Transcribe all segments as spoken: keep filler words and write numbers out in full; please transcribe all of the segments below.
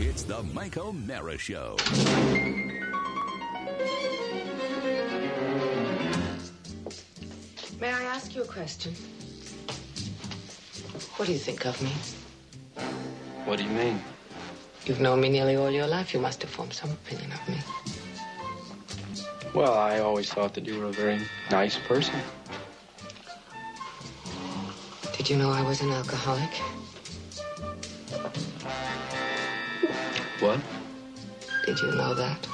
It's the Mike O'Mara Show. May I ask you a question? What do you think of me? What do you mean? You've known me nearly all your life. You must have formed some opinion of me. Well, I always thought that you were a very nice person. Did you know I was an alcoholic? What? Did you know that?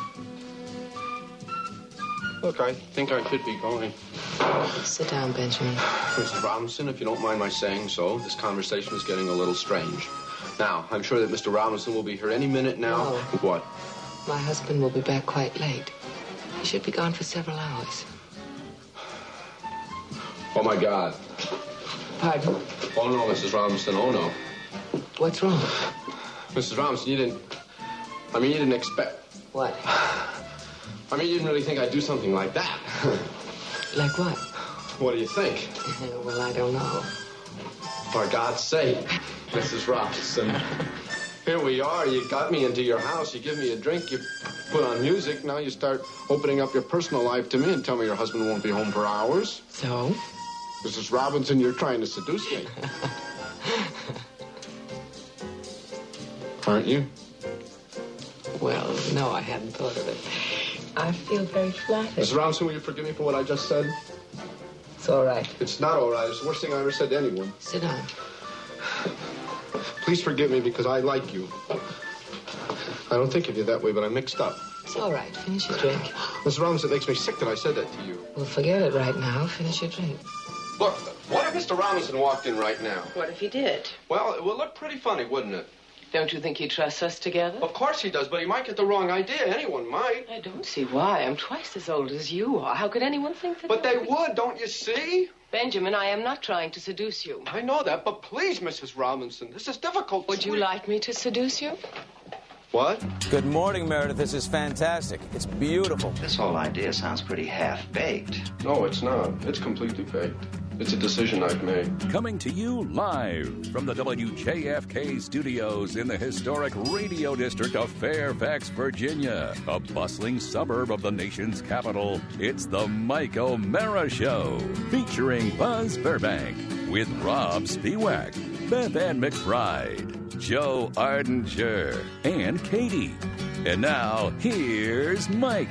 Look, I think I should be going. Sit down, Benjamin. Missus Robinson, if you don't mind my saying so, this conversation is getting a little strange. Now, I'm sure that Mister Robinson will be here any minute now. No. What? My husband will be back quite late. He should be gone for several hours. Oh, my God. Pardon? Oh, no, Missus Robinson, oh, no. What's wrong? Missus Robinson, you didn't... I mean, you didn't expect... What? I mean, you didn't really think I'd do something like that. Like what? What do you think? Well, I don't know. For God's sake, Missus Robinson. Here we are. You got me into your house. You give me a drink. You put on music. Now you start opening up your personal life to me and tell me your husband won't be home for hours. So? Missus Robinson, you're trying to seduce me. Aren't you? Well, no, I hadn't thought of it. I feel very flattered. Missus Robinson, will you forgive me for what I just said? It's all right. It's not all right. It's the worst thing I ever said to anyone. Sit down. Please forgive me because I like you. I don't think of you that way, but I'm mixed up. It's all right. Finish your drink. Missus Robinson, it makes me sick that I said that to you. Well, forget it right now. Finish your drink. Look, what if Mister Robinson walked in right now? What if he did? Well, it would look pretty funny, wouldn't it? Don't you think he trusts us together? Of course he does, but he might get the wrong idea. Anyone might. I don't see why. I'm twice as old as you are. How could anyone think that? But they would, don't you see? Benjamin, I am not trying to seduce you. I know that, but please, Missus Robinson, this is difficult. Would you like me to seduce you? What? Good morning, Meredith. This is fantastic. It's beautiful. This whole idea sounds pretty half-baked. No, it's not. It's completely baked. It's a decision I've made. Coming to you live from the W J F K studios in the historic Radio District of Fairfax, Virginia, a bustling suburb of the nation's capital. It's the Mike O'Mara Show, featuring Buzz Burbank with Rob Spiewak, Beth Ann McBride, Joe Ardinger, and Katie. And now, here's Mike.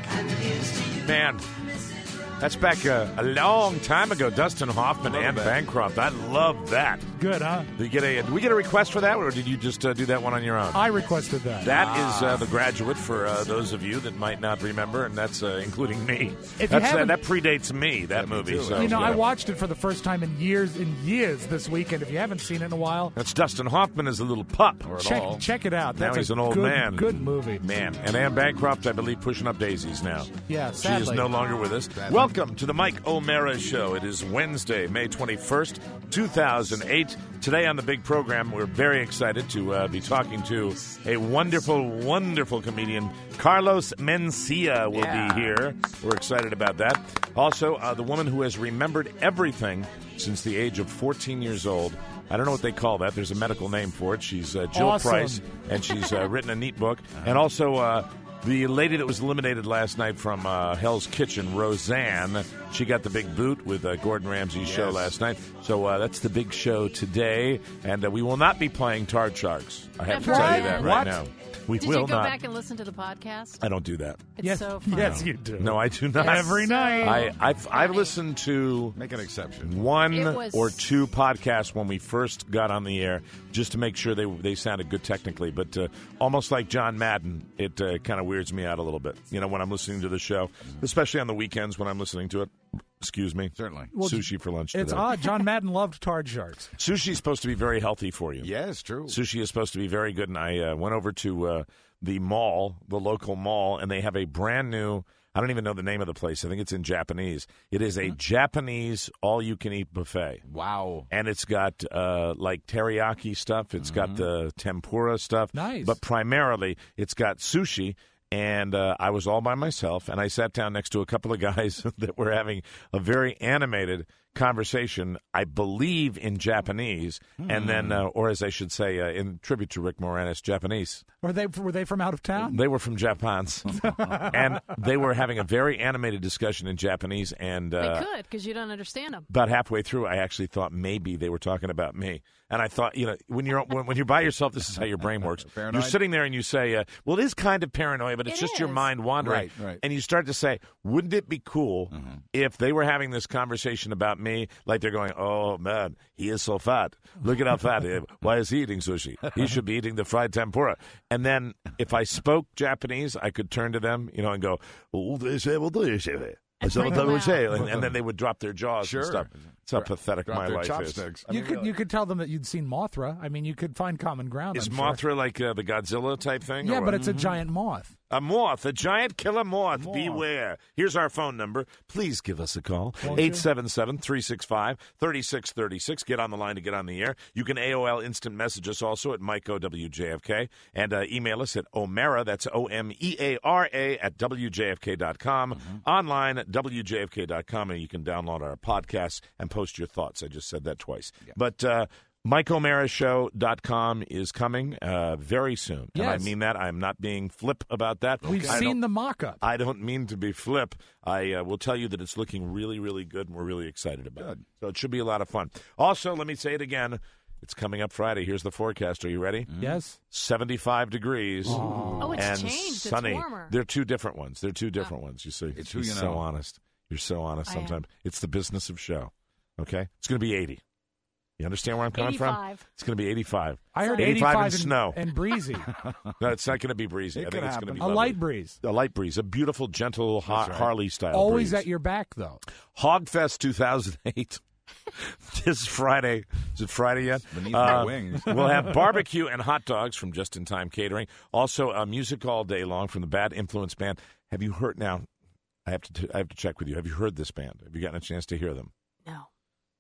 Man, that's back uh, a long time ago. Dustin Hoffman and Bancroft. I love that. Good, huh? Did, you get a, did we get a request for that, or did you just uh, do that one on your own? I requested that. That ah. is uh, The Graduate for uh, those of you that might not remember, and that's uh, including me. If that's, you uh, that predates me, that movie. So, you know, yeah. I watched it for the first time in years and years this weekend. If you haven't seen it in a while, that's Dustin Hoffman as a little pup. Check, check it out. That's now he's a an old good, man. Good movie. Man. And Anne Bancroft, I believe, pushing up daisies now. Yeah, She sadly. is no longer with us. Sadly. Welcome to the Mike O'Mara Show. It is Wednesday, May twenty-first, two thousand eight. Today on the big program, we're very excited to uh, be talking to a wonderful, wonderful comedian. Carlos Mencia will yeah. be here. We're excited about that. Also, uh, the woman who has remembered everything since the age of fourteen years old. I don't know what they call that. There's a medical name for it. She's uh, Jill awesome. Price, and she's uh, written a neat book. And also... Uh, The lady that was eliminated last night from uh, Hell's Kitchen, Roseanne, she got the big boot with uh, Gordon Ramsay's yes. show last night. So uh, that's the big show today, and uh, we will not be playing Tard Sharks. I have to right. tell you that right What? now. We Did will you go not. back and listen to the podcast? I don't do that. It's yes, so fun. Yes, you do. No, I do not. Every so night. I, I've, I've listened to make an exception. one was... or two podcasts when we first got on the air, just to make sure they they sounded good technically. But uh, almost like John Madden, it uh, kind of weirds me out a little bit. You know, when I'm listening to the show, especially on the weekends when I'm listening to it. Excuse me. Certainly. Well, sushi for lunch today. It's odd. John Madden loved Tard Sharks. Sushi is supposed to be very healthy for you. Yes, true. Sushi is supposed to be very good, and I uh, went over to uh, the mall, the local mall, and they have a brand new, I don't even know the name of the place. I think it's in Japanese. It is a Japanese all-you-can-eat buffet. Wow. And it's got, uh, like, teriyaki stuff. It's mm-hmm. got the tempura stuff. Nice. But primarily, it's got sushi. And uh, I was all by myself, and I sat down next to a couple of guys that were having a very animated conversation, I believe, in Japanese, mm. and then, uh, or as I should say, uh, in tribute to Rick Moranis, Japanese. Were they were they from out of town? They were from Japan, and they were having a very animated discussion in Japanese. And uh, they could, because you don't understand them. About halfway through, I actually thought maybe they were talking about me. And I thought, you know, when you're when, when you're by yourself, this is how your brain works. You're sitting there and you say, uh, well, it is kind of paranoia, but it's it just is. your mind wandering. Right, right. And you start to say, wouldn't it be cool mm-hmm. if they were having this conversation about me, like they're going, oh, man, he is so fat. Look at how fat he is. Why is he eating sushi? He should be eating the fried tempura. And then if I spoke Japanese, I could turn to them, you know, and go, oh, they say, well, they say. And, and, and then they would drop their jaws sure. and stuff. It's how pathetic drop my their life chopsticks. is. I you mean, could really. you could tell them that you'd seen Mothra. I mean, you could find common ground. Is I'm Mothra sure. like uh, the Godzilla type thing? Yeah, or but what? it's a giant moth. A moth, a giant killer moth. moth. Beware. Here's our phone number. Please give us a call. eight seven seven, three six five, three six three six. Get on the line to get on the air. You can A O L instant message us also at Mike O W J F K. And uh, email us at Omera, that's O M E A R A, at W J F K dot com. Mm-hmm. Online at W J F K dot com. And you can download our podcasts and post your thoughts. I just said that twice. Yeah. But uh, Mike O'Mara Show dot com is coming uh, very soon. Yes. And I mean that. I'm not being flip about that. We've I seen the mock-up. I don't mean to be flip. I uh, will tell you that it's looking really, really good, and we're really excited about good. it. So it should be a lot of fun. Also, let me say it again. It's coming up Friday. Here's the forecast. Are you ready? Mm-hmm. Yes. seventy-five degrees. Oh, oh it's and changed. sunny. It's warmer. They're two different ones. They're two different oh. ones, you see. It's who You're you so know. honest. You're so honest I sometimes. am. It's the business of show. Okay? It's going to be eighty. You understand where I'm coming eighty-five. from? It's going to be eighty-five. I heard eighty-five, eighty-five and snow. and breezy. No, it's not going to be breezy. It I think could it's going to be A lovely. light breeze. A light breeze. A beautiful, gentle ha- right. Harley-style Always breeze. at your back, though. Hogfest two thousand eight. This Friday. Is it Friday yet? Beneath Uh, my wings. We'll have barbecue and hot dogs from Just in Time Catering. Also, uh, music all day long from the Bad Influence Band. Have you heard now? I have to. T- I have to check with you. Have you heard this band? Have you gotten a chance to hear them? No.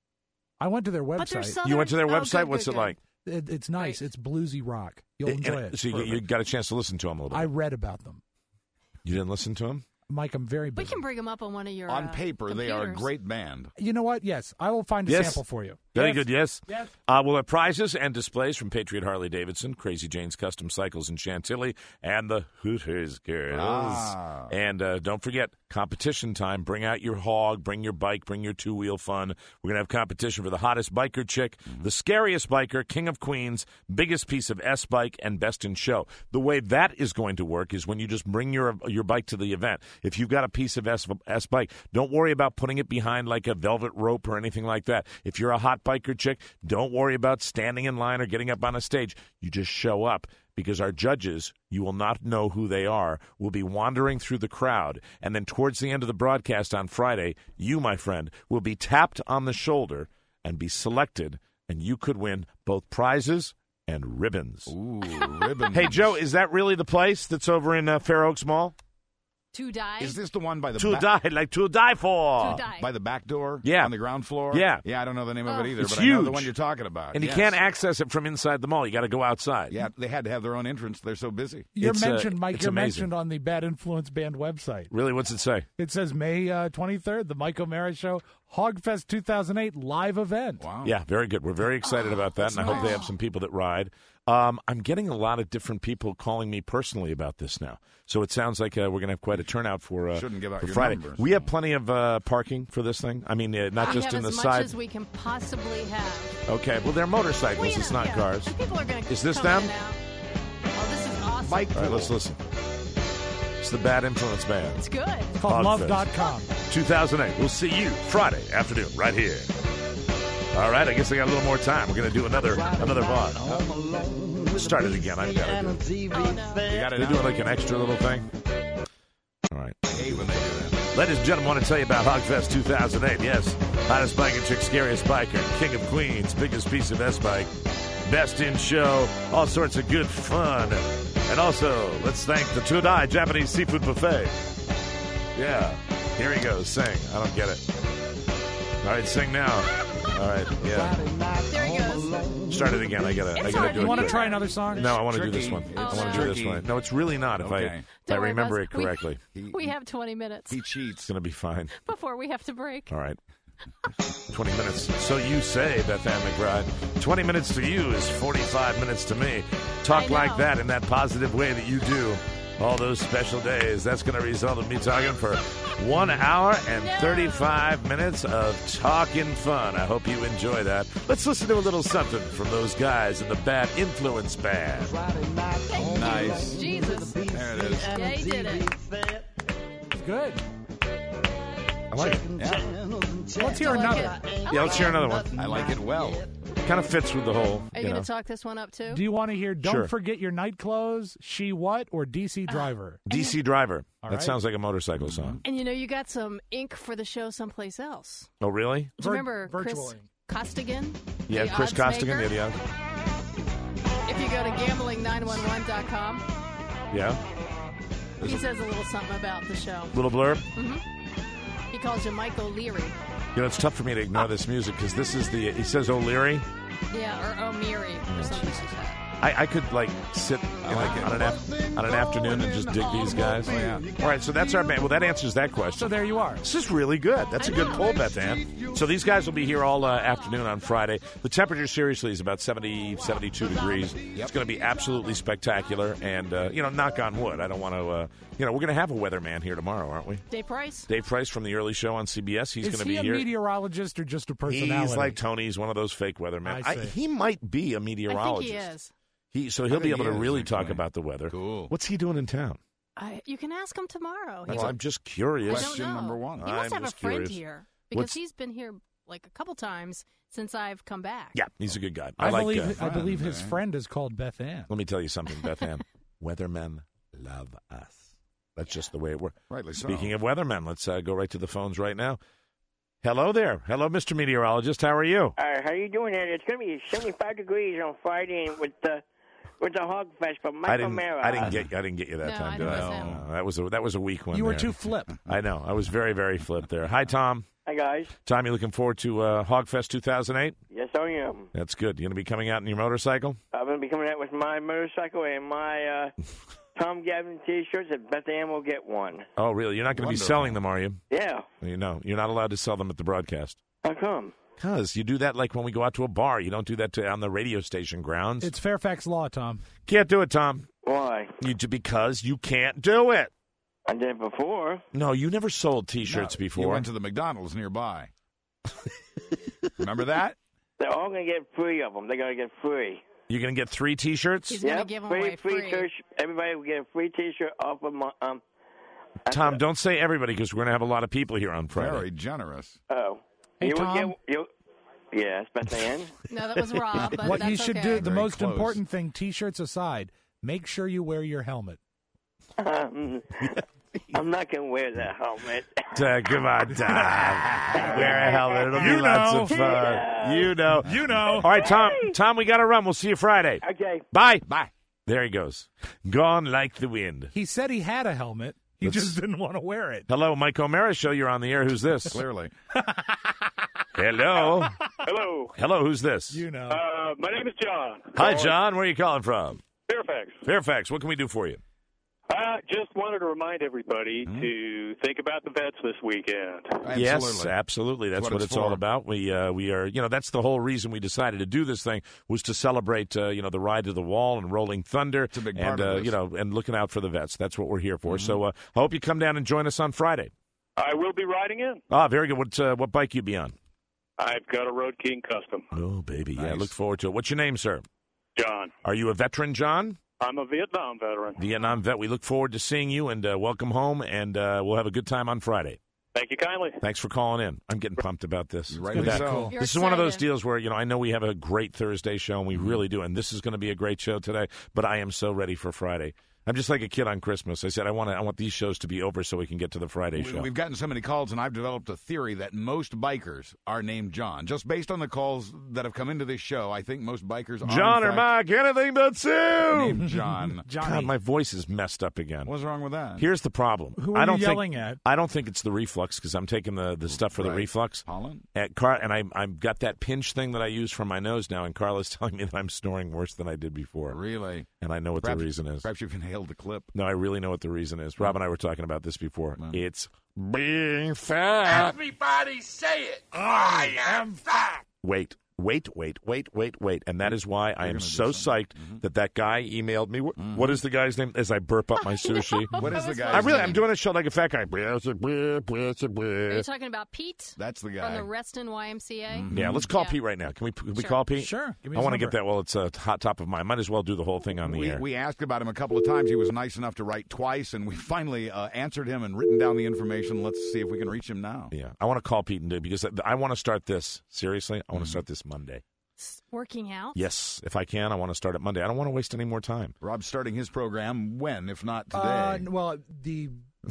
I went to their But they're website. southern. You went to their Oh, website. good, What's good, it good. like? It, it's nice. Great. It's bluesy rock. You'll And- enjoy and- it. So you, you got a chance to listen to them a little bit. I read about them. You didn't listen to them? Mike, I'm very We busy. can bring them up on one of your On uh, paper, they are a computers. great band. You know what? Yes, I will find a Yes. sample for you. Very Yes. good, yes. Yes. Uh, we'll have prizes and displays from Patriot Harley Davidson, Crazy Jane's Custom Cycles in Chantilly, and the Hooters Girls. Ah. And uh, don't forget, competition time. Bring out your hog, bring your bike, bring your two-wheel fun. We're going to have competition for the hottest biker chick, mm-hmm. the scariest biker, King of Queens, biggest piece of S-Bike, and best in show. The way that is going to work is when you just bring your your bike to the event. If you've got a piece of S, S-Bike, don't worry about putting it behind like a velvet rope or anything like that. If you're a hot biker chick, don't worry about standing in line or getting up on a stage. You just show up. Because our judges, you will not know who they are, will be wandering through the crowd. And then towards the end of the broadcast on Friday, you, my friend, will be tapped on the shoulder and be selected. And you could win both prizes and ribbons. Ooh, ribbons. Hey, Joe, is that really the place that's over in uh, Fair Oaks Mall? To die. Is this the one by the To back, die, like to die for. To die. by the back door? Yeah. On the ground floor? Yeah. Yeah, I don't know the name of it either, It's but I know the huge. one you're talking about. And you Yes. can't access it from inside the mall. You got to go outside. Yeah, they had to have their own entrance. They're so busy. You're It's, uh, mentioned, Mike. it's You're amazing. mentioned on the Bad Influence Band website. Really, what's it say? It says May uh, twenty-third, the Mike O'Mara Show, Hogfest two thousand eight live event. Wow. Yeah, very good. We're very excited about that, and I hope they have some people that ride. Um, I'm getting a lot of different people calling me personally about this now. So it sounds like uh, we're going to have quite a turnout for, uh, Shouldn't give out for your Friday. numbers. We have plenty of uh, parking for this thing. I mean, uh, not we just have in the as much side. as we can possibly have. Okay, well, they're motorcycles. Well, you it's know, not yeah. cars. And people are going to Is this come them? in and out. Oh, this is awesome. Mike, All right, let's listen. It's the Bad Influence Band. It's good. It's called Hogfest. love dot com. two thousand eight. We'll see you Friday afternoon right here. All right, I guess I got a little more time. We're going to do another another part. Start it again. I got to do it. Oh, no. you got it They out. doing like an extra little thing? All right. I hate when they do that. Ladies and gentlemen, I want to tell you about Hogfest two thousand eight. Yes, hottest biker chick, scariest biker, King of Queens, biggest piece of S-Bike, best in show, all sorts of good fun. And also, let's thank the Tudai Japanese Seafood Buffet. Yeah, here he goes. Sing. I don't get it. All right, sing now. All right, yeah. There he goes. Start it again. I gotta, I It's gotta hard do to it. You want to hear. try another song? No, I want to do this Tricky. one. It's I want to do tricky. this one. No, it's really not. If I, Okay. if I Don't worry, remember Buzz. it We- correctly, He, We have twenty minutes he cheats. it's gonna be fine. before we have to break. All right. twenty minutes. So you say, Beth Ann McBride. twenty minutes to you is forty-five minutes to me. Talk like that in that positive way that you do all those special days. That's going to result in me talking for one hour and thirty-five minutes of talking fun. I hope you enjoy that. Let's listen to a little something from those guys in the Bad Influence Band. Thank Nice. you. Jesus. There it is. Yeah, he did it. It's good. I like it. Yeah. Let's hear I like another. it. I Yeah, like let's hear it. another one. I like it well. Kind of fits with the whole, Are you you know. going to talk this one up, too? Do you want to hear Don't Sure. Forget Your Night Clothes, She What, or D C Driver? D C Driver. All That right. sounds like a motorcycle song. And, you know, you got some ink for the show someplace else. Oh, really? Do you Vir- remember Chris virtually. Costigan? Yeah, the Chris odds Costigan. maker? Yeah, yeah. If you go to gambling nine one one dot com, Yeah. he says a little something about the show. Little blurb. He calls you Mike O'Leary. You know, it's tough for me to ignore this music because this is the. He says O'Leary. Yeah, or O'Meary or something like that. I, I could like sit you know, like it. on an af- on an afternoon and just dig these guys. Oh, yeah. All right, so that's our band. Well, that answers that question. So there you are. This is really good. That's a I good know. poll, Beth Ann. So these guys will be here all uh, afternoon on Friday. The temperature, seriously, is about seventy, seventy-two degrees. It's going to be absolutely spectacular. And, uh, you know, knock on wood. I don't want to, uh, you know, we're going to have a weatherman here tomorrow, aren't we? Dave Price? Dave Price from the early show on C B S. He's Is going to he be a here. meteorologist or just a personality? He's like Tony. He's one of those fake weathermen. I see. he might be a I think meteorologist. he is. He, so he'll be think able to he is, really actually. talk about the weather. Cool. What's he doing in town? I, you can ask him tomorrow. He Well, wa- I'm just I curious. don't Question know. number one. He must I'm have a just friend curious. here because What's- he's been here like a couple times since I've come back. Yeah, he's a good guy. I, I, like. believe. uh, I believe friend, his eh? friend is called Beth Ann. let me tell you something, Beth Ann. Weathermen love us. That's just the way it works. Rightly so. Speaking of weathermen, let's uh, go right to the phones right now. Hello there. Hello, Mister Meteorologist. How are you? Uh, how you doing there? It's going to be seventy-five degrees on Friday with the with the Hog Fest from I Michael didn't. Mara. I didn't get. I didn't get you that No, time, I did know I? it's him. No, that was a that was a weak one. You were there. too flip. I know. I was very very flip there. Hi, Tom. Hi guys. Tom, you looking forward to uh, Hogfest two thousand eight? Yes, I am. That's good. You going to be coming out in your motorcycle? I'm going to be coming out with my motorcycle and my uh, Tom Gavin T-shirts. And Beth Ann will get one. Oh, really? You're not going to be Wonderful. selling them, are you? Yeah. You know, you're not allowed to sell them at the broadcast. How come? Because you do that like when we go out to a bar. You don't do that to, on the radio station grounds. It's Fairfax law, Tom. Can't do it, Tom. Why? You because you can't do it. I did it before. No, you never sold T-shirts No, before. You went to the McDonald's nearby. Remember that? They're all going to get free of them. They're going to get free. You're going to get three T-shirts? He's going to Yep, give them free, away free, free. T-shirt. Everybody will get a free T-shirt off of my um. Tom, don't say everybody because we're going to have a lot of people here on Friday. Very generous. Oh. Hey, you will Tom? get you. Yes, Beth Ann. No, that was Rob. But what that's you should okay. do, the Very most close. important thing, T-shirts aside, make sure you wear your helmet. Um, I'm not going to wear that helmet. Uh, come on, Tom. Wear a helmet. It'll be You lots know. of fun. You know. You know. All right, Tom. Tom, we got to run. We'll see you Friday. Okay. Bye. Bye. There he goes. Gone like the wind. He said he had a helmet. He Let's- just didn't want to wear it. Hello, Mike O'Mara Show. You're on the air. Who's this? Clearly. Hello. Hello. Hello, who's this? You know. Uh, my name is John. Hi, John. Where are you calling from? Fairfax. Fairfax. What can we do for you? I just wanted to remind everybody Hmm? to think about the vets this weekend. Yes, Absolutely. absolutely. That's That's what, what it's, it's all for. about. We uh, we are, you know, that's the whole reason we decided to do this thing was to celebrate, uh, you know, the Ride to the Wall and Rolling Thunder, It's a big and part of uh, this. you know, and looking out for the vets. That's what we're here for. So uh, I hope you come down and join us on Friday. I will be riding in. Ah, very good. What uh, what bike you be on? I've got a Road King Custom. Oh, baby, yeah. Nice. Look forward to it. What's your name, sir? John. Are you a veteran, John? I'm a Vietnam veteran. Vietnam vet. We look forward to seeing you and uh, welcome home, and uh, we'll have a good time on Friday. Thank you kindly. Thanks for calling in. I'm getting pumped about this. Rightly That- so. You're This is one of those excited. deals where, you know, I know we have a great Thursday show, and we really do, and this is going to be a great show today, but I am so ready for Friday. I'm just like a kid on Christmas. I said I want to, I want these shows to be over so we can get to the Friday We- show. We've gotten so many calls, and I've developed a theory that most bikers are named John. Just based on the calls that have come into this show, I think most bikers are John in or fact, Mike, anything but Sue. named John. Johnny. God, my voice is messed up again. What's wrong with that? Here's the problem. Who are I don't you yelling think, at? I don't think it's the reflux because I'm taking the, the stuff for the Right. reflux. Pollen? At Car- and I, I've got that pinch thing that I use for my nose now, and Carla's telling me that I'm snoring worse than I did before. Really? and I know what Perhaps- the reason is. Perhaps you've inhaled the clip. No, I really know what the reason is. Rob and I were talking about this before. It's being fat. Everybody say it. I am fat. Wait, wait, wait, wait, wait, wait. And that is why I am so psyched that that guy emailed me. What, what is the guy's name? As I burp up my sushi. What is the guy's I really, name? I'm doing a show like a fat guy. Are you talking about Pete? That's the From guy. the Reston Y M C A? Yeah, let's call Yeah. Pete right now. Can we can we Sure. call Pete? Sure. Give me I his want to get number. that while it's a hot top of mind. Might as well do the whole thing on the We, air. we asked about him a couple of times. He was nice enough to write twice, and we finally uh, answered him and written down the information. Let's see if we can reach him now. Yeah, I want to call Pete and do because I, I want to start this. Seriously, I want to start this Monday. Working out? Yes, if I can, I want to start it Monday. I don't want to waste any more time. Rob's starting his program when, if not today? Uh, well, the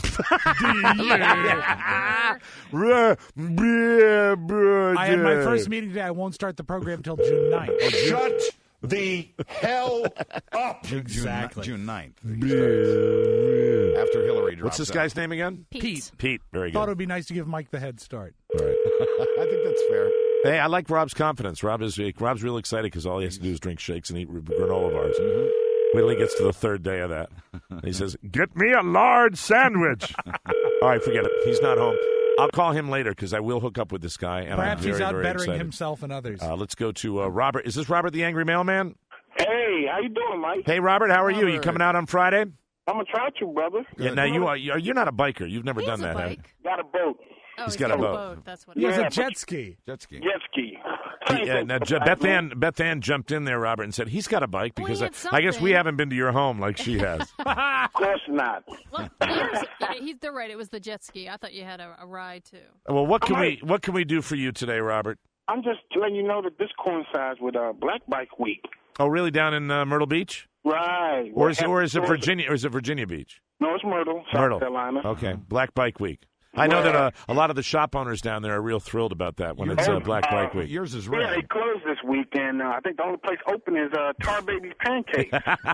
I had my first meeting today. I won't start the program until June ninth. Shut the hell up. June, Exactly. June ninth. He starts. After Hillary drops What's this out. guy's name again? Pete. Pete. Very Thought it good. would be nice to give Mike the head start. All right. I think that's fair. Hey, I like Rob's confidence. Rob is Rob's real excited because all he has to do is drink shakes and eat granola bars. Mm-hmm. Wait till he gets to the third day of that. And he says, "Get me a large sandwich." All right, forget it. He's not home. I'll call him later because I will hook up with this guy. And Perhaps I'm very, he's out very bettering excited. himself and others. Uh, let's go to uh, Robert. Is this Robert the Angry Mailman? Hey, how you doing, Mike? Hey, Robert, how are you? You Robert. coming out on Friday? I'm gonna try to, brother. Yeah. Now you are. You're not a biker. You've never He done has a that. have bike. Got a boat. Oh, He's he's got a got boat. That's what He it has is. a jet ski. Jet ski. Jet ski. you? Yeah, now, Je- Beth Ann, Beth Ann jumped in there, Robert, and said he's got a bike Well, because he I, had I guess we something. haven't been to your home like she has. Of course not. Well, yours- he's, they're right. It was the jet ski. I thought you had a, a ride, too. Well, what can I'm we what can we do for you today, Robert? I'm just letting you know that this coincides with uh, Black Bike Week. Oh, really? Down in uh, Myrtle Beach, Right. or is, or is it Well, Virginia? Or is it Virginia Beach? No, it's Myrtle, South Myrtle. Carolina. Okay, Black Bike Week. I know Well, that uh, a lot of the shop owners down there are real thrilled about that when it's uh, Black Bike Week. Yours is Yeah, red. they closed this week, and uh, I think the only place open is uh, Tar Baby's Pancakes.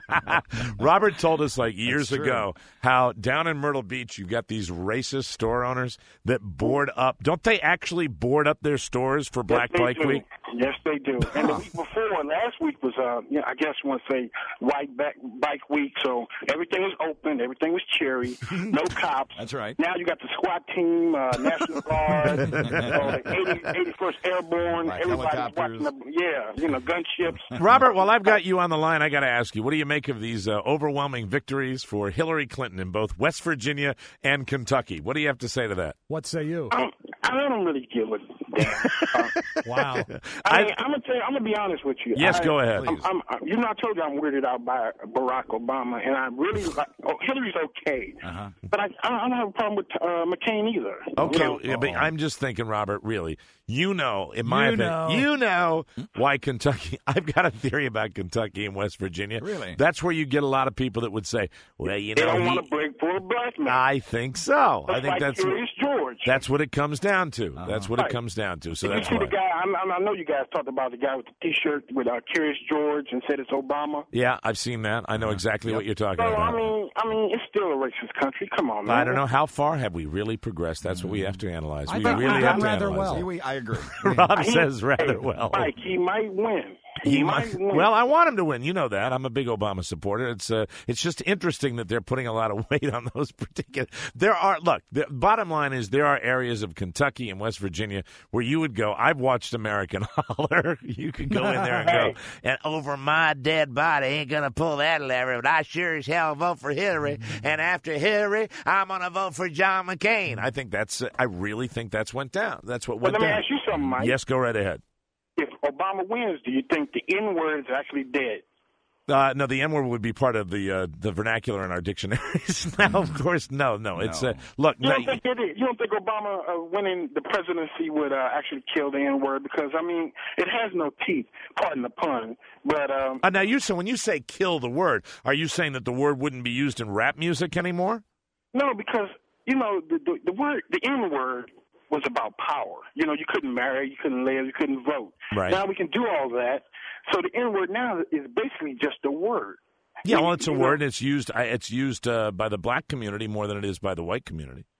Robert told us like years That's true. ago how down in Myrtle Beach you've got these racist store owners that board up. Don't they actually board up their stores for Black yes, they Bike do. Week? Yes, they do. And the week before, last week was, uh, you know, I guess, I want to say White back, Bike Week. So everything was open, everything was cherry, no cops. That's right. Now you got the SWAT team, uh, National Guard, uh, the eighty, eighty-first Airborne. Like Everybody's helicopters. watching the, yeah, you know, gunships. Robert, while I've got you on the line, I got to ask you, what do you make of these uh, overwhelming victories for Hillary Clinton in both West Virginia and Kentucky? What do you have to say to that? What say you? I don't, I don't really give a damn. Uh, Wow. I mean, I'm gonna tell you, I'm gonna be honest with you. Yes, I, go ahead. I'm, I'm, I'm, you know, I told you I'm weirded out by Barack Obama, and I really like. Oh, Hillary's okay, Uh-huh. but I, I don't have a problem with uh, McCain either. Okay, You know? yeah, but I'm just thinking, Robert, really, you know, in my You opinion, know. you know why Kentucky. I've got a theory about Kentucky and West Virginia. Really? That's where you get a lot of people that would say, well, you They know, don't he- want to break for a black man. I think so. I Just think like that's Curious George. that's what it comes down to. That's what it Right. comes down to. So Did that's you see why. the guy? I'm, I'm, I know you guys talked about the guy with the T-shirt with uh, Curious George and said it's Obama. Yeah, I've seen that. I know exactly what you're talking So about. I mean, I mean, it's still a racist country. Come on, man. I don't know how far have we really progressed. That's what we have to analyze. I we think really we've have done to rather analyze well. it. See, we, I agree. Rob He- says rather hey, well. Mike, he might win. He might, win. well, I want him to win. You know that. I'm a big Obama supporter. It's uh, it's just interesting that they're putting a lot of weight on those particular. There are look. The bottom line is there are areas of Kentucky and West Virginia where you would go. I've watched American Holler. You could go in there and go, and over my dead body ain't gonna pull that lever. But I sure as hell vote for Hillary. And after Hillary, I'm gonna vote for John McCain. I think that's. Uh, I really think that's went down. That's what But went let me down. ask you something, Mike. Yes, go right ahead. If Obama wins, do you think the N-word is actually dead? Uh, no, the N word would be part of the uh, the vernacular in our dictionaries. Now, of course, no, no. It's uh, look. You No, don't think it is? You don't think Obama uh, winning the presidency would uh, actually kill the N-word? Because I mean, it has no teeth. Pardon the pun. But um, uh, now, you so when you say kill the word, are you saying that the word wouldn't be used in rap music anymore? no, because you know the, the the word, the N-word, was about power. You know, you couldn't marry, you couldn't live, you couldn't vote. Right. Now we can do all that. So the N-word now is basically just a word. Yeah, You- well, it's a you know, word. It's used. I- It's used uh, by the black community more than it is by the white community.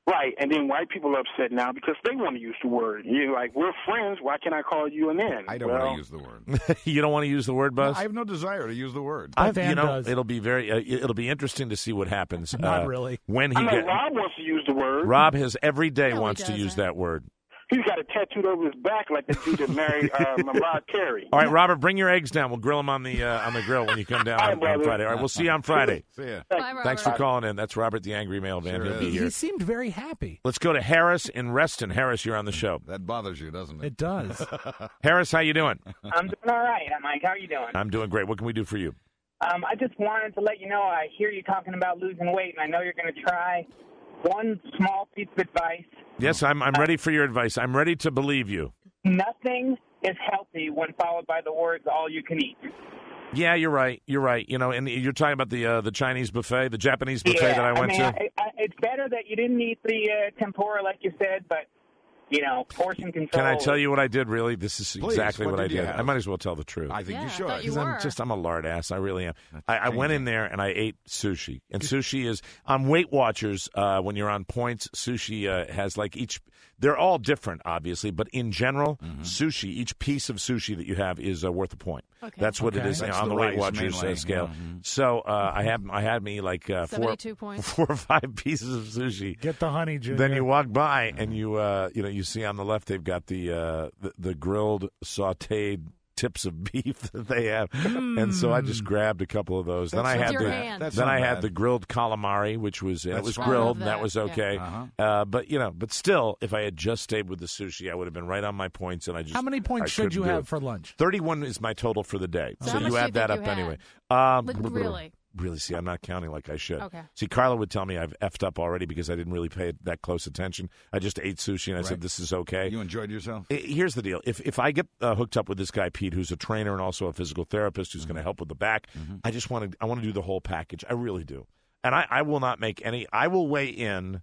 Right, and then white people are upset now because they want to use the word. You're like, we're friends. Why can't I call you an N? I don't well, want to use the word. You don't want to use the word, Buzz? No, I have no desire to use the word. I've, you Van know, does. it'll be very. Uh, it'll be interesting to see what happens. Not uh, really. When he I know get, Rob wants to use the word. Rob has every day No, he wants to use doesn't. that word. He's got it tattooed over his back like the dude that married uh, Mariah Carey. All right, Robert, bring your eggs down. We'll grill them on the uh, on the grill when you come down All right, on, on brother. Friday. All right, we'll see you on Friday. See ya. Bye, Robert. Thanks for calling in. That's Robert, the Angry Mailman. Sure He'll be is. He, here. he seemed very happy. Let's go to Harris in Reston. Harris, you're on the show. That bothers you, doesn't it? It does. Harris, how you doing? I'm doing all right, Mike. How are you doing? I'm doing great. What can we do for you? Um, I just wanted to let you know I hear you talking about losing weight, and I know you're going to try one small piece of advice. Yes, I'm. I'm ready for your advice. I'm ready to believe you. Nothing is healthy when followed by the words "all you can eat." Yeah, you're right. You're right. You know, and you're talking about the uh, the Chinese buffet, the Japanese buffet yeah, that I went mean, to. I, I, it's better that you didn't eat the uh, tempura like you said, but you know, portion control. Can I tell you what I did? Really, this is Please, exactly what what, I did you did. have? I might as well tell the truth. I think Yeah, you I should. thought you Because I'm were. just I'm a lard ass. I really am. I, I went in there and I ate sushi. And sushi is on Weight Watchers. Uh, when you're on points, sushi uh, has like each. They're all different, obviously, but in general, Mm-hmm. sushi. Each piece of sushi that you have is uh, worth a point. Okay. That's what Okay. it is you know, That's on the, the Weight rice Watchers uh, mainly. scale. Mhm. So uh, I had I had me like uh, four seventy-two points. four or five pieces of sushi. Get the honey, Junior. Then you walk by and you uh, you know you see on the left they've got the uh, the, the grilled sautéed tips of beef that they have, and so I just grabbed a couple of those. Then I With had your the hand. That's then not I had bad. the grilled calamari, which was it That's was fine. grilled I love and that that, was yeah. okay. Uh-huh. Uh, but you know, but still, if I had just stayed with the sushi, I would have been right on my points, and I just How many I points should couldn't you do have it. for lunch? Thirty-one is my total for the day. So So, how much you do add you that think up you had? anyway. Um, Like, really? Really, see, I'm not counting like I should. Okay. See, Carla would tell me I've effed up already because I didn't really pay that close attention. I just ate sushi and I Right. said, this is okay. You enjoyed yourself? I- Here's the deal. If if I get uh, hooked up with this guy, Pete, who's a trainer and also a physical therapist who's going to help with the back, I just want to I want to do the whole package. I really do. And I, I will not make any – I will weigh in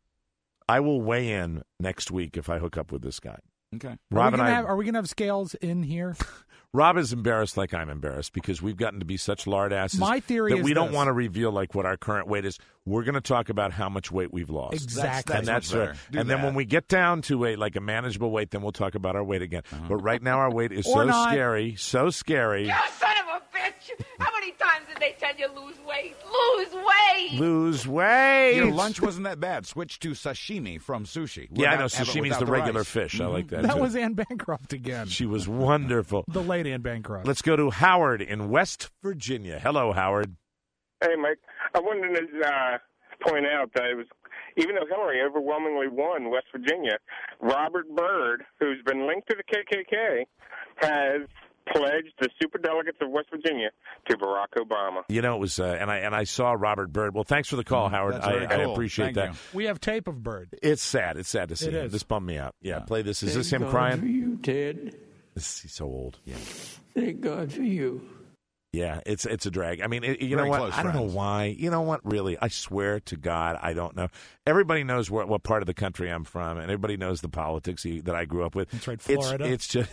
– I will weigh in next week if I hook up with this guy. Okay. Are we Rob and gonna I have, are we going to have scales in here? Rob is embarrassed like I'm embarrassed because we've gotten to be such lard asses My theory that is we don't this. want to reveal like what our current weight is. We're going to talk about how much weight we've lost. Exactly. and that's much better. right. Do And then that. when we get down to a like a manageable weight, then we'll talk about our weight again. But right now our weight is Or so not. scary, so scary. You son of a bitch! How many times did they tell you lose weight? Lose weight! Lose weight. Your lunch wasn't that bad. Switch to sashimi from sushi. Yeah, I know. Without- have it Sashimi's without the regular rice. fish. I like that. That too. was Anne Bancroft again. She was wonderful. The late Anne Bancroft. Let's go to Howard in West Virginia. Hello, Howard. Hey, Mike. I wanted to uh, point out that it was, even though Hillary overwhelmingly won West Virginia, Robert Byrd, who's been linked to the K K K, has pledged the superdelegates of West Virginia to Barack Obama. You know, it was, uh, and I and I saw Robert Byrd. Well, thanks for the call, Howard. That's I, very I cool. appreciate Thank that. you. We have tape of Bird. It's sad. It's sad to see It him. is. This bummed me out. Yeah, play this. Is Thank this him God crying? for you, Ted. This, he's so old. Yeah. Thank God for you. Yeah, it's it's a drag. I mean, it, you Very know what? close I don't know friends. why. You know what? Really, I swear to God, I don't know. Everybody knows what, what part of the country I'm from, and everybody knows the politics he, that I grew up with. That's right, It's- Florida. It's, just,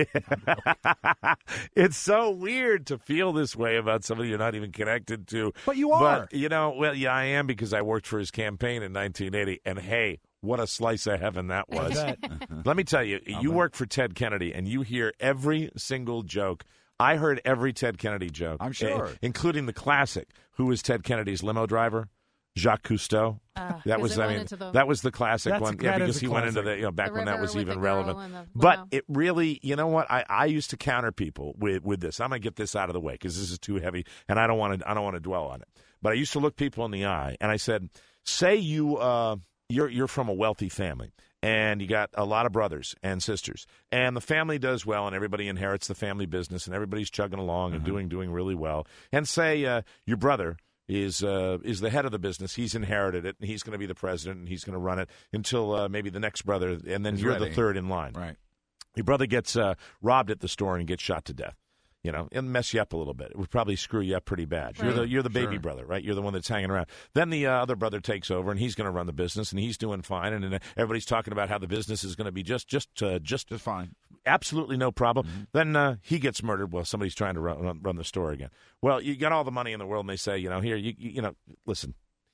it's so weird to feel this way about somebody you're not even connected to. But you are. But you know, well, yeah, I am because I worked for his campaign in nineteen eighty, and hey. What a slice of heaven that was. bet. Let me tell you, you work for Ted Kennedy, and you hear every single joke. I heard every Ted Kennedy joke. I'm sure. eh, including the classic, who was Ted Kennedy's limo driver? Jacques Cousteau. Uh, that 'cause was, it I went mean, into the- that was the classic That's- one. Yeah, that because is a he went into classic. the, you know, back The when that river was with even the girl relevant. and the But limo. it really, you know what? I, I used to counter people with, with this. I'm going to get this out of the way because this is too heavy, and I don't want to. I don't want to dwell on it. But I used to look people in the eye, and I said, "Say you, uh, you're you're from a wealthy family." And you got a lot of brothers and sisters, and the family does well, and everybody inherits the family business, and everybody's chugging along and doing doing really well. And say uh, your brother is uh, is the head of the business; he's inherited it, and he's going to be the president, and he's going to run it until uh, maybe the next brother, and then He's you're ready. the third in line. Right. Your brother gets uh, robbed at the store and gets shot to death. You know, it'll mess you up a little bit. It would probably screw you up pretty bad. You're the you're the baby Sure. brother, right? You're the one that's hanging around. Then the uh, other brother takes over, and he's going to run the business, and he's doing fine. And then everybody's talking about how the business is going to be just just uh, just Just fine. absolutely no problem. Mm-hmm. Then uh, he gets murdered while somebody's trying to run, run, run the store again. Well, you got all the money in the world, and they say, you know, here, you you, you know, listen.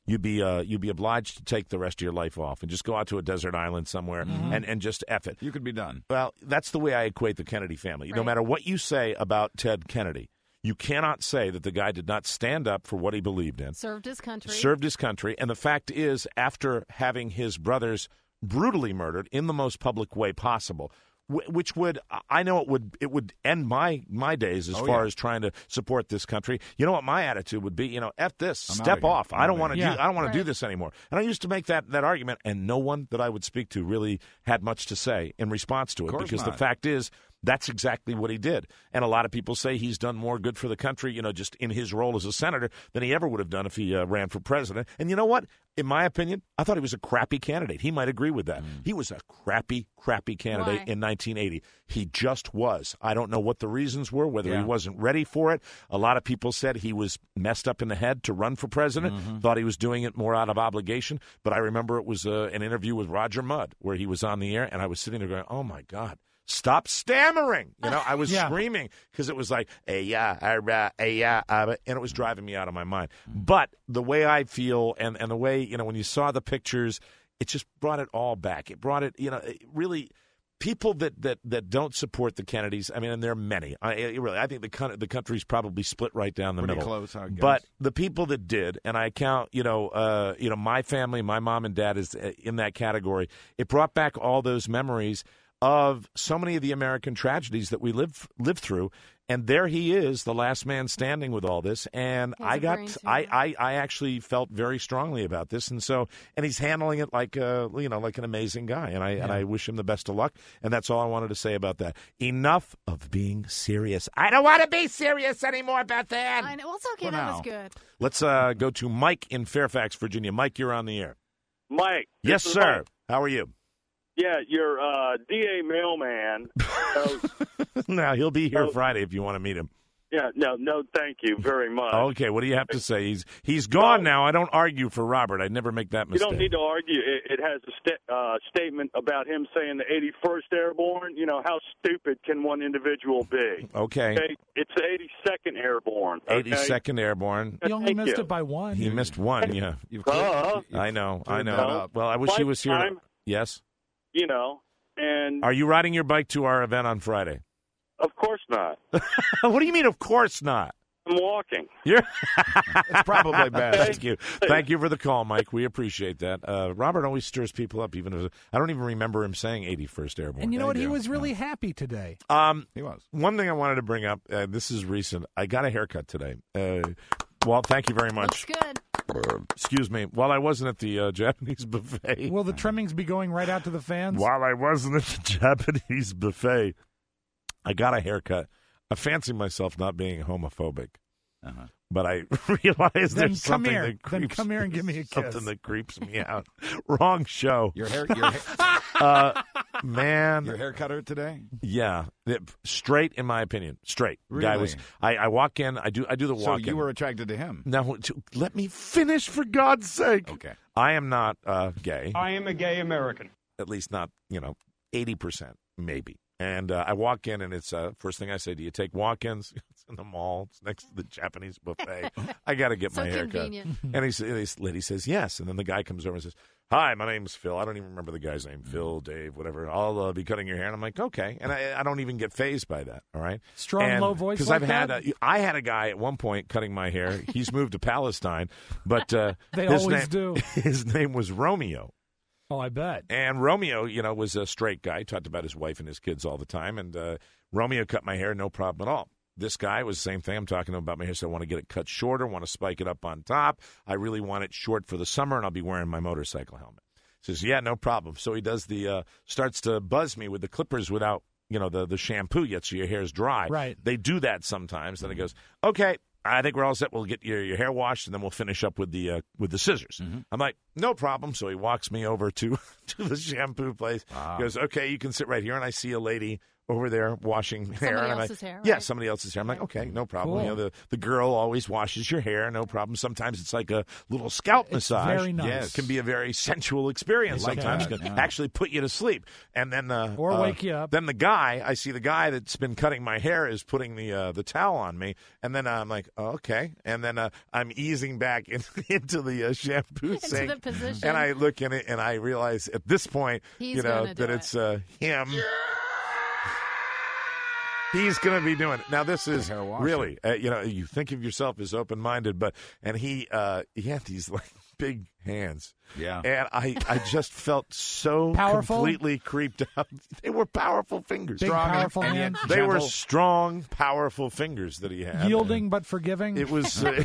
you'd be uh, you'd be obliged to take the rest of your life off and just go out to a desert island somewhere Mhm. and, and just F it. You could be done. Well, that's the way I equate the Kennedy family. No Right. matter what you say about Ted Kennedy, you cannot say that the guy did not stand up for what he believed in. Served his country. Served his country. And the fact is, after having his brothers brutally murdered in the most public way possible, wh- which would, I know it would it would end my, my days as Oh, far yeah. as trying to support this country. You know what my attitude would be? You know, F this, I'm step outta here. off. I'm I don't outta want to here. do I don't want to do Right. this anymore. And I used to make that, that argument, and no one that I would speak to really had much to say in response to it. course Because the not. fact is, that's exactly what he did. And a lot of people say he's done more good for the country, you know, just in his role as a senator than he ever would have done if he uh, ran for president. And you know what? In my opinion, I thought he was a crappy candidate. He might agree with that. Mm. He was a crappy, crappy candidate Why? in nineteen eighty. He just was. I don't know what the reasons were, whether Yeah. he wasn't ready for it. A lot of people said he was messed up in the head to run for president, Mm-hmm. thought he was doing it more out of obligation. But I remember it was uh, an interview with Roger Mudd where he was on the air, and I was sitting there going, oh, my God. Stop stammering. You know, I was Yeah. screaming because it was like, hey, yeah, uh, hey, yeah, uh, and it was driving me out of my mind. But the way I feel and, and the way, you know, when you saw the pictures, it just brought it all back. It brought it, you know, it really, people that, that, that don't support the Kennedys, I mean, and there are many. I it really, I think the coun- the country's probably split right down the Pretty middle. close, I guess. But the people that did, and I count, you know, uh, you know, my family, my mom and dad is uh, in that category. It brought back all those memories of so many of the American tragedies that we live lived through, and there he is, the last man standing with all this. And He has I a got, brain I, tumor. I, I actually felt very strongly about this, and so, and he's handling it like, uh, you know, like an amazing guy, and I, and I wish him the best of luck. And that's all I wanted to say about that. Enough of being serious. I don't want to be serious anymore, Beth Ann. I know. Well, it's okay. For that now. was good. Let's uh, go to Mike in Fairfax, Virginia. Mike, you're on the air. Mike. Yes, this is sir. Mike. How are you? Yeah, your uh, D A mailman. knows- Now he'll be here Oh. Friday if you want to meet him. yeah, no, no, thank you very much. Okay, what do you have to say? He's he's gone now. I don't argue for Robert. I'd never make that You mistake. don't need to argue. It, it has a sta- uh, statement about him saying the eighty-first Airborne. You know, how stupid can one individual be? Okay. Okay, it's the eighty-second Airborne. Okay? eighty-second Airborne. He only Thank missed you. it by one. He missed one. Yeah, You've Uh, I know. I cleared know. that up. Well, I wish he was here. to- Lifetime. Yes. You know, and Are you riding your bike to our event on Friday? of course not. What do you mean? Of course not. I'm walking. You're. It's probably best. Thank you. Thank you for the call, Mike. We appreciate that. Uh, Robert always stirs people up, even if I don't even remember him saying eighty-first Airborne. And you know I what? He do. was really happy today. Um, He was. One thing I wanted to bring up, uh, this is recent. I got a haircut today. Uh, well, thank you very much. Looks good. Excuse me. While I wasn't at the uh, Japanese buffet. Will the trimmings be going right out to the fans? While I wasn't at the Japanese buffet, I got a haircut. I fancy myself not being homophobic, Uh-huh. but I realize Then there's come something here. that Then creeps come here and give me a kiss. something that creeps me out. Wrong show. Your hair, your, hair- Uh, man, your hair cutter today? yeah, It- straight in my opinion, straight. Guy Really? was. I, I walk in. I do. I do the So walk in. you were attracted to him? Now, to, let me finish, for God's sake. Okay. I am not uh, gay. I am a gay American. At least not, you know, eighty percent, maybe. And uh, I walk in, and it's uh, first thing I say, do you take walk-ins? It's in the mall. It's next to the Japanese buffet. I got to get So my hair cut. convenient. And he, sa- this lady says, yes. And then the guy comes over and says, hi, my name's Phil. I don't even remember the guy's name. Phil, Dave, whatever. I'll uh, be cutting your hair. And I'm like, okay. And I, I don't even get phased by that, all right? Strong, And- low voice Because like I've had that? a, I had a guy at one point cutting my hair. He's moved to Palestine. But uh, They his always name, do. His name was Romeo. Oh, I bet. And Romeo, you know, was a straight guy. He talked about his wife and his kids all the time. And uh, Romeo cut my hair, no problem at all. This guy was the same thing. I'm talking to him about my hair. So I want to get it cut shorter, want to spike it up on top. I really want it short for the summer, and I'll be wearing my motorcycle helmet. He says, yeah, no problem. So he does the, uh, starts to buzz me with the clippers without, you know, the, the shampoo yet, so your hair's dry. Right. They do that sometimes. Then he goes, okay, I think we're all set. We'll get your, your hair washed, and then we'll finish up with the uh, with the scissors. Mm-hmm. I'm like, no problem. So he walks me over to, to the shampoo place. Ah. He goes, okay, you can sit right here. And I see a lady over there washing hair. Somebody and I'm else's like, hair, Yeah, right? somebody else's hair. I'm like, okay, no problem. Cool. You know, the, the girl always washes your hair, no problem. Sometimes it's like a little scalp It's massage. very nice. Yes. It can be a very sensual experience. I like Sometimes that, can yeah. actually put you to sleep. And then uh, Or uh, wake you up. Then the guy, I see the guy that's been cutting my hair is putting the uh, the towel on me, and then I'm like, oh, okay. And then uh, I'm easing back in, into the uh, shampoo Into sink, the position. and I look in it, and I realize at this point, He's you know, gonna do that it. it's uh, him. He's going to be doing it. Now, this is hair washer. really, uh, you know, you think of yourself as open-minded, but, and he, uh, he had these, like, big hands. Yeah. And I, I just felt so Powerful? completely creeped out. They were powerful fingers. Big, Strong and- powerful and yet hands. They were gentle. strong, powerful fingers that he had. Yielding but forgiving. It was uh,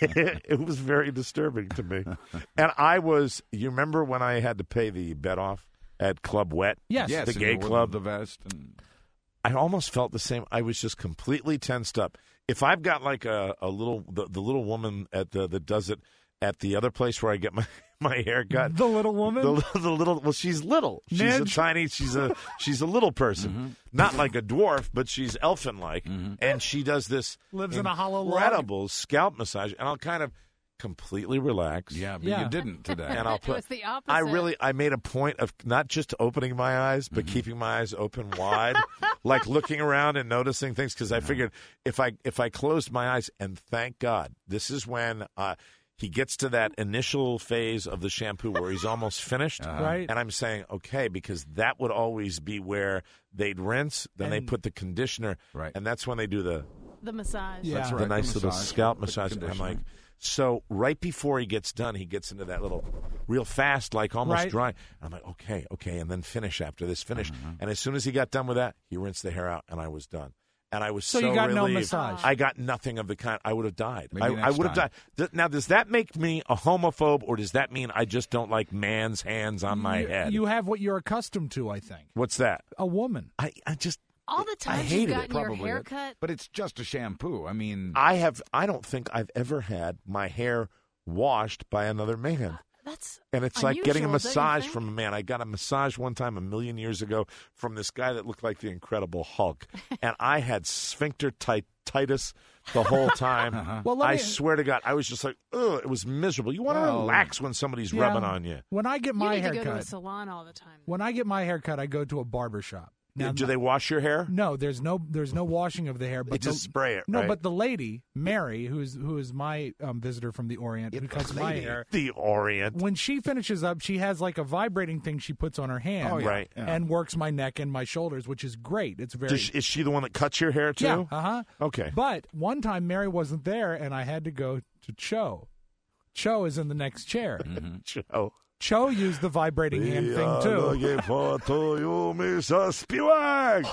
it was very disturbing to me. And I was, you remember when I had to pay the bet off at Club Wet? Yes. Yes, the and gay you wore club. the vest. And... I almost felt the same. I was just completely tensed up. If I've got like a, a little, the, the little woman at the that does it at the other place where I get my, my hair cut. The little woman? The, the little, well, she's little. She's a Midge? tiny, she's a, she's a little person. Mm-hmm. Not like a dwarf, but she's elfin-like. And she does this Lives in a hollow log? incredible scalp massage. And I'll kind of completely relax. Yeah, but Yeah. you didn't today. And I'll It put, was the opposite. I really, I made a point of not just opening my eyes, but keeping my eyes open wide, like looking around and noticing things. Because I figured if I if I closed my eyes, and thank God, this is when uh, he gets to that initial phase of the shampoo where he's almost finished, Right. and I'm saying okay, because that would always be where they'd rinse, then they And- put the conditioner, Right. and that's when they do the The massage. Yeah. That's the right, nice the little massage, scalp the massage. I'm conditioner. like, so right before he gets done, he gets into that little real fast, like almost Right. dry. I'm like, okay, okay, and then finish after this finish. Mm-hmm. And as soon as he got done with that, he rinsed the hair out, and I was done. And I was so, So you got no relieved. massage. I got nothing of the kind. I would have died. Maybe I, I next would have time. died. Th- Now, does that make me a homophobe, or does that mean I just don't like man's hands on my you, head? You have what you're accustomed to, I think. What's that? A woman. I, I just All the I times hated you've it. gotten your Probably hair it. cut. But it's just a shampoo. I mean, I have. I don't think I've ever had my hair washed by another man. That's And it's like getting a unusual, don't you massage think? from a man. I got a massage one time a million years ago from this guy that looked like the Incredible Hulk. And I had sphincter tightitis the whole time. Well, let I me- swear to God, I was just like, ugh, it was miserable. You want to Well, relax when somebody's Yeah. rubbing on you. When I get You my need hair to go to a cut, salon all the time. when I get my hair cut, I go to a barber shop. Now, Do they wash your hair? No, there's no there's no washing of the hair. But They just the- spray it, No, right? but the lady Mary, who is who is my um, visitor from the Orient, who cuts my Lady, hair. The Orient. When she finishes up, she has like a vibrating thing she puts on her hand, Oh, yeah. Right. Yeah. and works my neck and my shoulders, which is great. It's very Does she- is she the one that cuts your hair, too? yeah, uh huh. Okay. But one time Mary wasn't there, and I had to go to Cho. Cho is in the next chair. Joe. Cho used the vibrating hand thing too. looking for to you, Mister Spivak.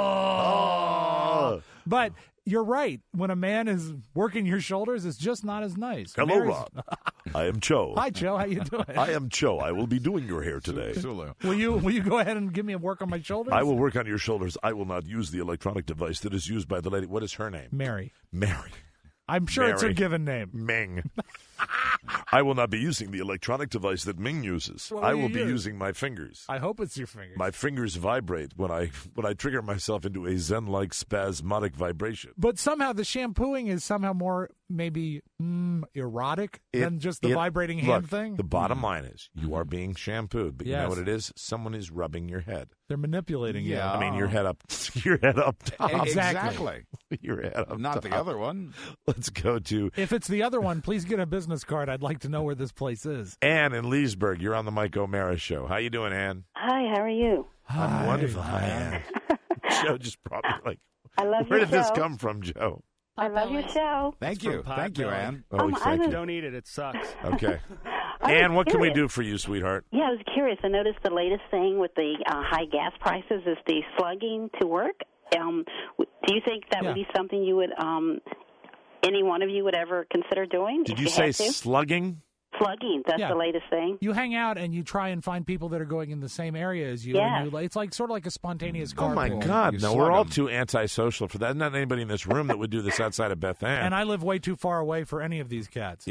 Oh. But you're right. When a man is working your shoulders, it's just not as nice. Hello, Mary's- Rob. I am Cho. Hi, Joe. How you doing? I am Cho. I will be doing your hair today. Sulu. Will you will you go ahead and give me a work on my shoulders? I will work on your shoulders. I will not use the electronic device that is used by the lady. What is her name? Mary. Mary. I'm sure it's Mary. a given name. Ming. I will not be using the electronic device that Ming uses. What I will will you be use? using my fingers. I hope it's your fingers. My fingers vibrate when I when I trigger myself into a zen-like spasmodic vibration. But somehow the shampooing is somehow more maybe mm, erotic It- than just the it- vibrating look, hand thing. The bottom line is you are being shampooed, but you know Yes. what it is? Someone is rubbing your head. They're manipulating you. Yeah. I mean, your head up, your head up top. Exactly. Your head up Not top. the other one. Let's go to If it's the other one, please get a business card. I'd like to know where this place is. Ann in Leesburg. You're on the Mike O'Mara show. How you doing, Ann? Hi, how are you? I'm wonderful. Hi, Ann. Joe just brought me like, I love where your did this show. come from, Joe? I love your show. Thank you. Thank you, Ann. Oh, Um, I thank was- you. Don't eat it. It sucks. Okay. I Ann, was what can we curious. do for you, sweetheart? Yeah, I was curious. I noticed the latest thing with the uh, high gas prices is the slugging to work. Um, w- do you think that Yeah. would be something you would, um, any one of you would ever consider doing? Did if you you say had to? slugging? Slugging, that's Yeah. the latest thing. You hang out and you try and find people that are going in the same area as you. Yes. And you, it's like sort of like a spontaneous Oh, my carpool. God. You No, slug we're all 'em. too antisocial for that. Not anybody in this room that would do this outside of Beth Ann. And I live way too far away for any of these cats. yeah.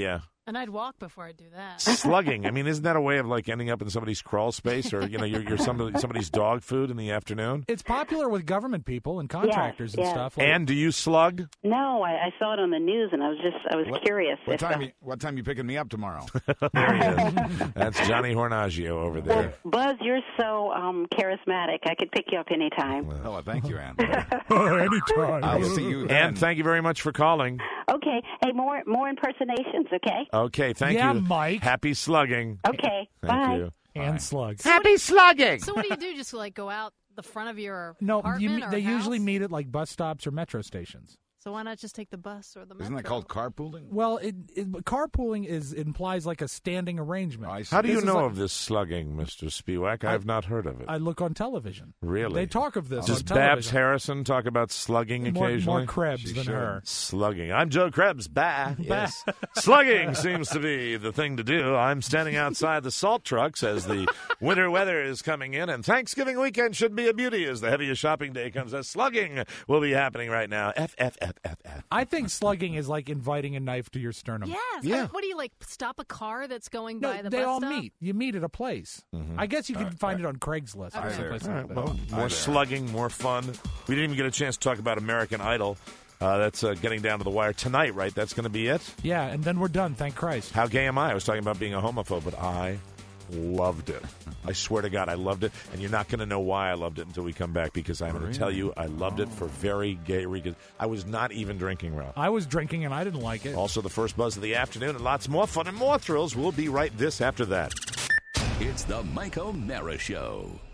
And I'd walk before I do that. Slugging. I mean, isn't that a way of like ending up in somebody's crawl space, or you know, you're, you're somebody, somebody's dog food in the afternoon? It's popular with government people and contractors Yes, and yes. stuff. Like, And do you slug? No, I, I saw it on the news, and I was just I was What- curious. What if, time? uh, You, what time you picking me up tomorrow? There he is. That's Johnny Hornaggio over there. Buzz, you're so um, charismatic. I could pick you up anytime. Oh, thank you, Ann. Anytime. I'll see you then. And thank you very much for calling. Okay. Hey, more more impersonations, okay? Okay, thank Yeah, you. Mike. Happy slugging. Okay. Thank Bye. you. and slugs. Happy slugging. So what do you do? Just like go out the front of your No, apartment you, or they house? usually meet at like bus stops or metro stations. So why not just take the bus or the metro? Isn't that called carpooling? Well, it, it, carpooling is implies like a standing arrangement. How do you This is know like- of this slugging, Mister Spiewak? I have not heard of it. I look on television. Really? They talk of this Does on Babs television. Harrison talk about slugging More- occasionally? more Krebs She than should. her. Slugging. I'm Joe Krebs. Bah. Yes. Slugging seems to be the thing to do. I'm standing outside the salt trucks as the winter weather is coming in, and Thanksgiving weekend should be a beauty as the heaviest shopping day comes. As slugging will be happening right now. F, F, F, F, F. I think slugging is like inviting a knife to your sternum. Yes. Yeah. Uh, What do you like? Stop a car that's going No, by the they bus all stop? meet. You meet at a place. I guess you can find it on Craigslist. or Okay. someplace All like right, that. well, more slugging, more fun. We didn't even get a chance to talk about American Idol. Uh, that's uh, getting down to the wire tonight, right? That's going to be it? Yeah, and then we're done, thank Christ. How gay am I? I was talking about being a homophobe, but I loved it. I swear to God, I loved it. And you're not going to know why I loved it until we come back, because I'm going to tell you I loved it for very gay reasons. I was not even drinking, Ralph. I was drinking and I didn't like it. Also, the first buzz of the afternoon and lots more fun and more thrills. We'll be right this after that. It's the Mike O'Mara Show.